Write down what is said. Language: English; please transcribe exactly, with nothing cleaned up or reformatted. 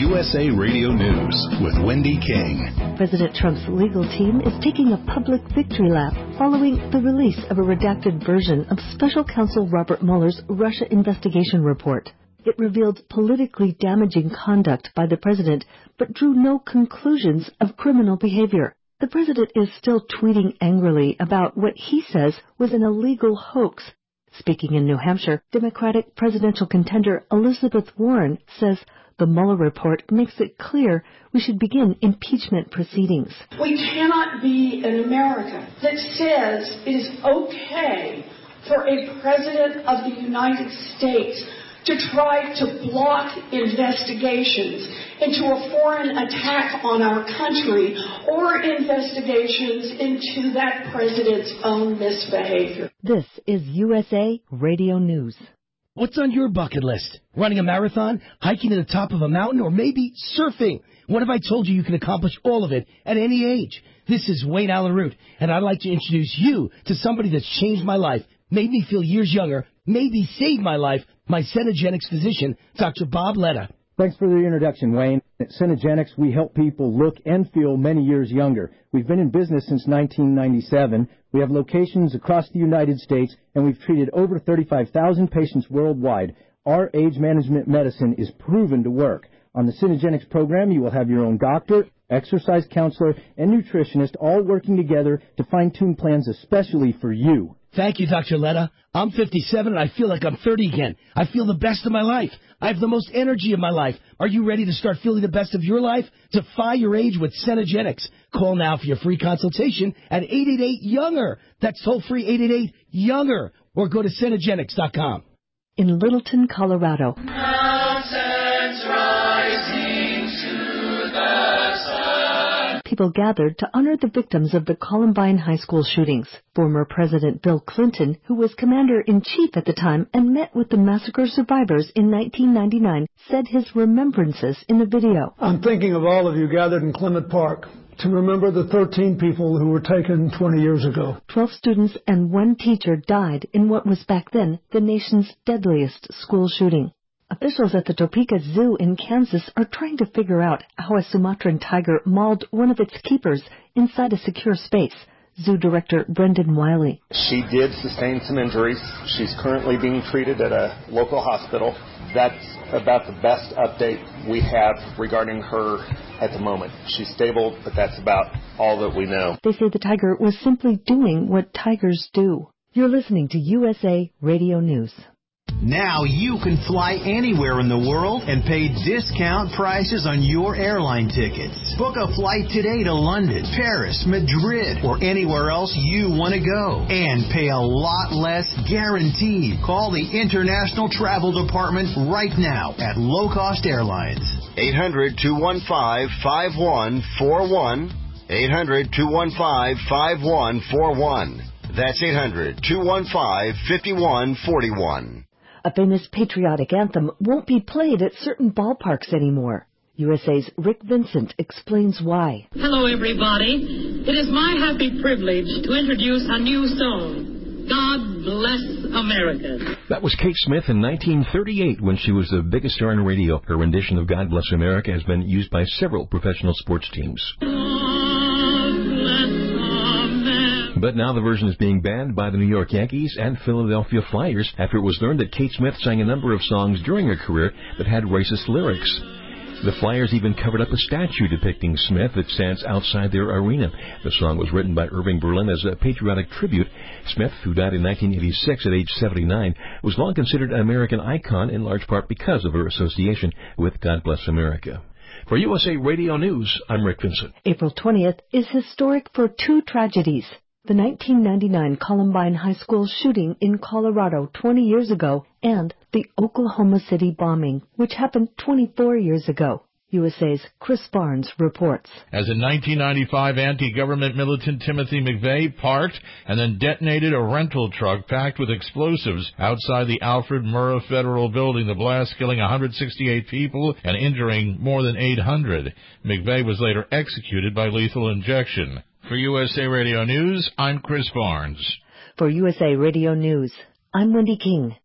U S A Radio News with Wendy King. President Trump's legal team is taking a public victory lap following the release of a redacted version of Special Counsel Robert Mueller's Russia investigation report. It revealed politically damaging conduct by the president, but drew no conclusions of criminal behavior. The president is still tweeting angrily about what he says was an illegal hoax. Speaking in New Hampshire, Democratic presidential contender Elizabeth Warren says the Mueller report makes it clear we should begin impeachment proceedings. We cannot be an America that says it is okay for a president of the United States to try to block investigations into a foreign attack on our country or investigations into that president's own misbehavior. This is U S A Radio News. What's on your bucket list? Running a marathon, hiking to the top of a mountain, or maybe surfing? What if I told you you can accomplish all of it at any age? This is Wayne Allen Root, and I'd like to introduce you to somebody that's changed my life, made me feel years younger, maybe saved my life, my Cenegenics physician, Doctor Bob Letta. Thanks for the introduction, Wayne. At Cenegenics, we help people look and feel many years younger. We've been in business since nineteen ninety-seven. We have locations across the United States, and we've treated over thirty-five thousand patients worldwide. Our age management medicine is proven to work. On the Cenegenics program, you will have your own doctor, exercise counselor, and nutritionist all working together to fine-tune plans especially for you. Thank you, Doctor Letta. I'm fifty-seven, and I feel like I'm thirty again. I feel the best of my life. I have the most energy of my life. Are you ready to start feeling the best of your life? Defy your age with Cenegenics. Call now for your free consultation at eight eight eight, younger. That's toll-free eight eight eight, younger. Or go to Cenegenics dot com. In Littleton, Colorado. Mountains rising to the sun. People gathered to honor the victims of the Columbine High School shootings. Former President Bill Clinton, who was commander-in-chief at the time and met with the massacre survivors in nineteen ninety-nine, said his remembrances in the video. I'm thinking of all of you gathered in Clement Park to remember the thirteen people who were taken twenty years ago. Twelve students and one teacher died in what was back then the nation's deadliest school shooting. Officials at the Topeka Zoo in Kansas are trying to figure out how a Sumatran tiger mauled one of its keepers inside a secure space. Zoo Director Brendan Wiley. She did sustain some injuries. She's currently being treated at a local hospital. That's about the best update we have regarding her at the moment. She's stable, but that's about all that we know. They say the tiger was simply doing what tigers do. You're listening to U S A Radio News. Now you can fly anywhere in the world and pay discount prices on your airline tickets. Book a flight today to London, Paris, Madrid, or anywhere else you want to go. And pay a lot less guaranteed. Call the International Travel Department right now at Low Cost Airlines. eight hundred, two one five, five one four one. eight hundred, two one five, five one four one. That's eight hundred, two one five, five one four one. A famous patriotic anthem won't be played at certain ballparks anymore. U S A's Rick Vincent explains why. Hello, everybody. It is my happy privilege to introduce a new song, God Bless America. That was Kate Smith in nineteen thirty-eight when she was the biggest star on radio. Her rendition of God Bless America has been used by several professional sports teams. But now the version is being banned by the New York Yankees and Philadelphia Flyers after it was learned that Kate Smith sang a number of songs during her career that had racist lyrics. The Flyers even covered up a statue depicting Smith that stands outside their arena. The song was written by Irving Berlin as a patriotic tribute. Smith, who died in nineteen eighty-six at age seventy-nine, was long considered an American icon in large part because of her association with God Bless America. For U S A Radio News, I'm Rick Vincent. April twentieth is historic for two tragedies. The nineteen ninety-nine Columbine High School shooting in Colorado twenty years ago, and the Oklahoma City bombing, which happened twenty-four years ago. U S A's Chris Barnes reports. As in nineteen ninety-five, anti-government militant Timothy McVeigh parked and then detonated a rental truck packed with explosives outside the Alfred Murrah Federal Building, the blast killing one hundred sixty-eight people and injuring more than eight hundred. McVeigh was later executed by lethal injection. For U S A Radio News, I'm Chris Barnes. For U S A Radio News, I'm Wendy King.